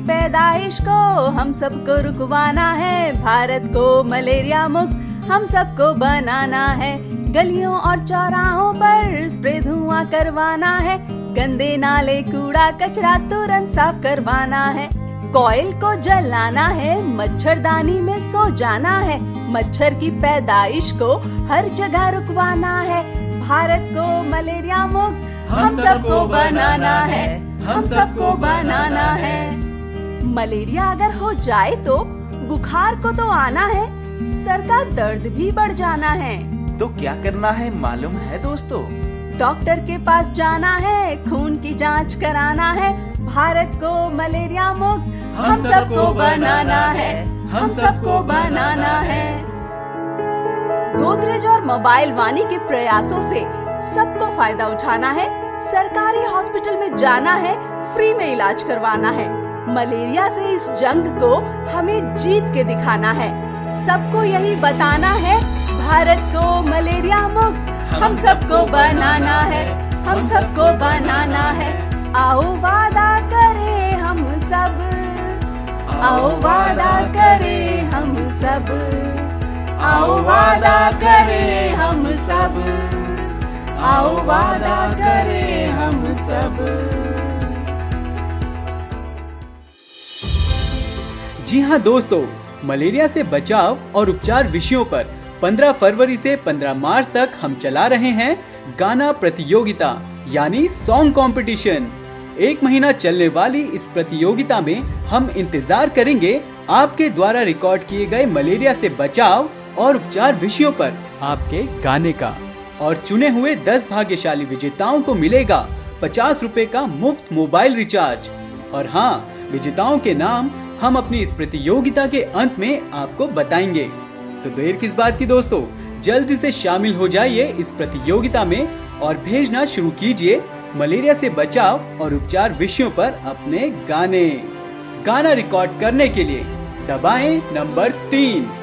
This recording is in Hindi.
पैदाइश को हम सबको रुकवाना है, भारत को मलेरिया मुक्त हम सबको बनाना है। गलियों और चौराहों पर स्प्रे धुआं करवाना है, गंदे नाले कूड़ा कचरा तुरंत साफ करवाना है। कोयल को जलाना है, मच्छरदानी में सो जाना है, मच्छर की पैदाइश को हर जगह रुकवाना है। भारत को मलेरिया मुक्त हम सबको बनाना है, हम सबको बनाना है। मलेरिया अगर हो जाए तो बुखार को तो आना है, सर का दर्द भी बढ़ जाना है। तो क्या करना है मालूम है दोस्तों? डॉक्टर के पास जाना है, खून की जांच कराना है, भारत को मलेरिया मुक्त हम सबको बनाना है, हम सबको बनाना है। गोदरेज और मोबाइल वाणी के प्रयासों से सबको फायदा उठाना है, सरकारी हॉस्पिटल में जाना है, फ्री में इलाज करवाना है। मलेरिया से इस जंग को हमें जीत के दिखाना है, सबको यही बताना है, भारत को मलेरिया मुक्त हम सबको बनाना है, हम सबको बनाना है। आओ वादा करें हम सब, आओ वादा करें हम सब, आओ वादा करें हम सब, आओ वादा करें हम सब। जी हाँ दोस्तों, मलेरिया से बचाव और उपचार विषयों पर 15 फरवरी से 15 मार्च तक हम चला रहे हैं गाना प्रतियोगिता यानी सॉन्ग कंपटीशन। 1 महीना चलने वाली इस प्रतियोगिता में हम इंतजार करेंगे आपके द्वारा रिकॉर्ड किए गए मलेरिया से बचाव और उपचार विषयों पर आपके गाने का। और चुने हुए 10 भाग्यशाली विजेताओं को मिलेगा 50 रुपए का मुफ्त मोबाइल रिचार्ज। और हाँ, विजेताओं के नाम हम अपनी इस प्रतियोगिता के अंत में आपको बताएंगे। तो देर किस बात की दोस्तों, जल्दी से शामिल हो जाइए इस प्रतियोगिता में और भेजना शुरू कीजिए मलेरिया से बचाव और उपचार विषयों पर अपने गाने। गाना रिकॉर्ड करने के लिए दबाएं नंबर 3।